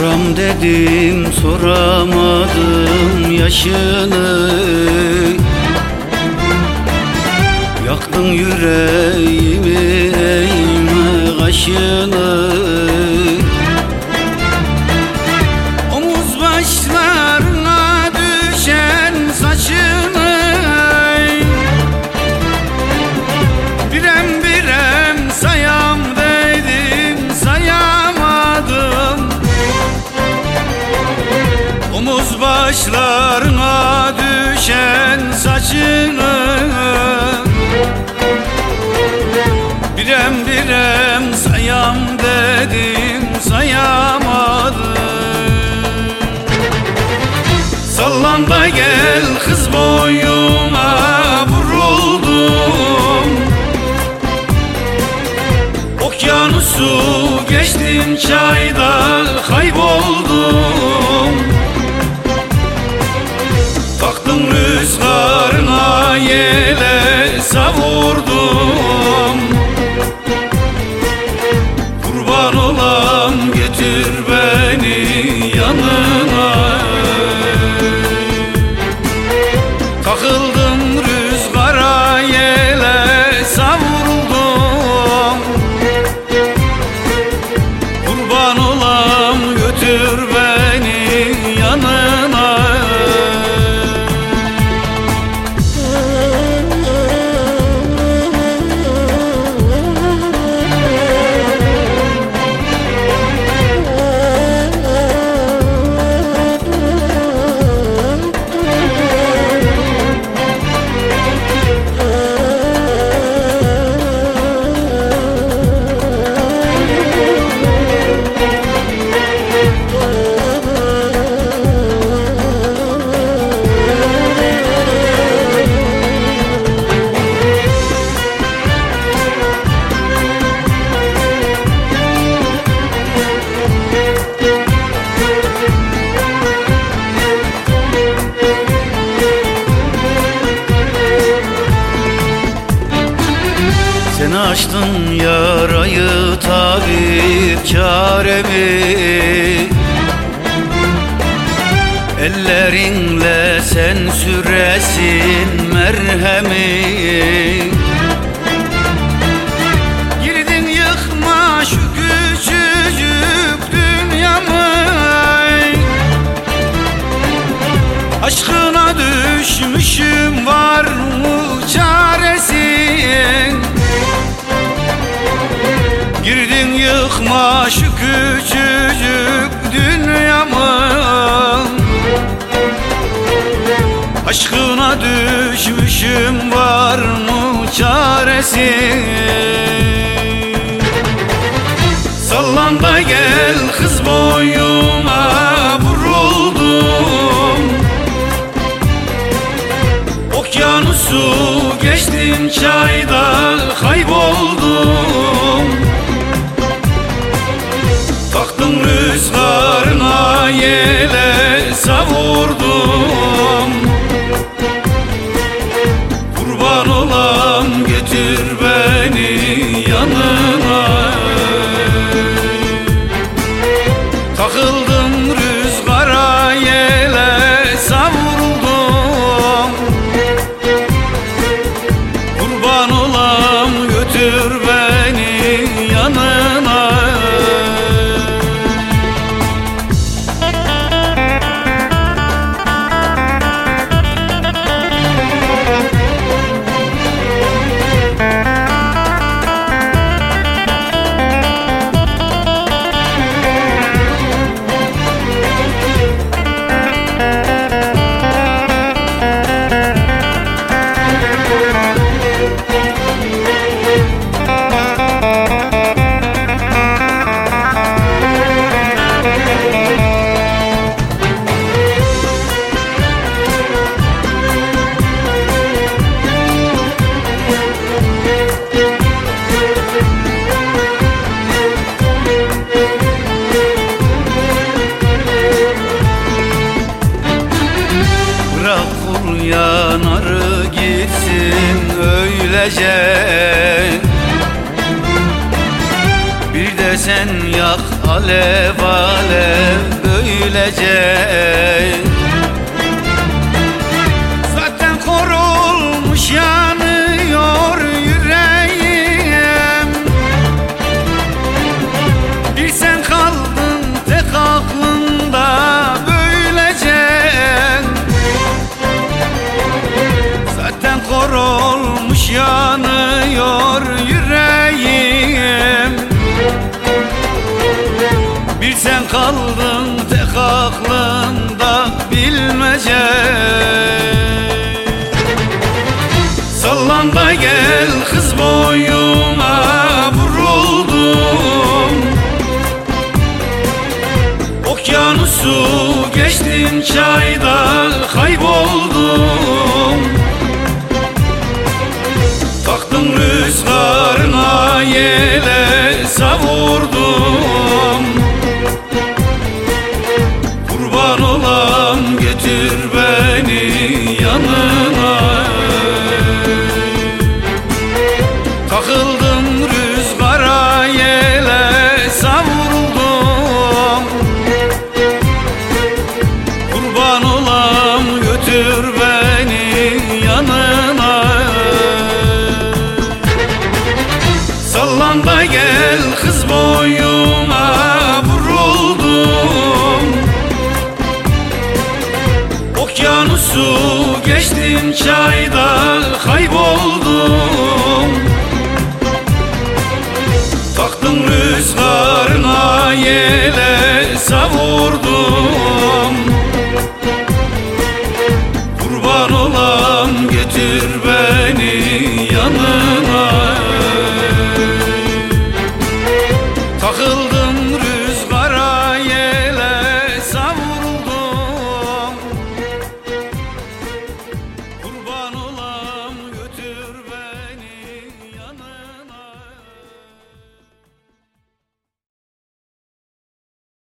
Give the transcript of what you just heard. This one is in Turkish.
Soram dedim soramadım yaşını, yaktın yüreğimi eğme kaşını. Omuz başlarına düşen saçını birem birem sayam dedim sayamadım. Omuz başlarına düşen saçını birem birem sayam dedim sayamadım. Sallan da gel kız boyuna vuruldum, okyanusu geçtim çayda kayboldum. Taktım rüzgarına yele savurdum, kurban olam götür beni yanına. Takıldım rüzgara yele savruldum, kurban olam götür beni yanına. Sen açtın yarayı tabip çaremi, ellerinle sen süresin merhemi. Girdin yıkma şu küçücük dünyamı, aşkına düşmüşüm var mı çaresi? Girdin yıkma şu küçücük dünyamı, aşkına düşmüşüm var mı çaresi? Sallan da gel kız boyuna vuruldum, okyanusu geçtim çayda kayboldum. Taktım rüzgarına yele savurdum, kurban olam götür beni yanına. Takıldım rüzgara yele savruldum, kurban olam götür beni yanına. Yanarı gitsin öylece, bir de Hele sen yak alev alev böylece. Zaten korulmuş yanıyor yüreğim. Bir sen kaldın tek aklımda böylece. Zaten korulmuş yanıyor yüreğim. Bir sen kaldın tek aklımda bilmece. Sallan da gel kız boyuma vuruldum. Okyanusu geçtim çayda kayboldum. Taktım rüzgarına yele savurdum. Kurban olam götür beni yanına. Takıldım rüzgara yele savuruldum. Kurban olam götür beni yanına. Sallan da gel kız boyu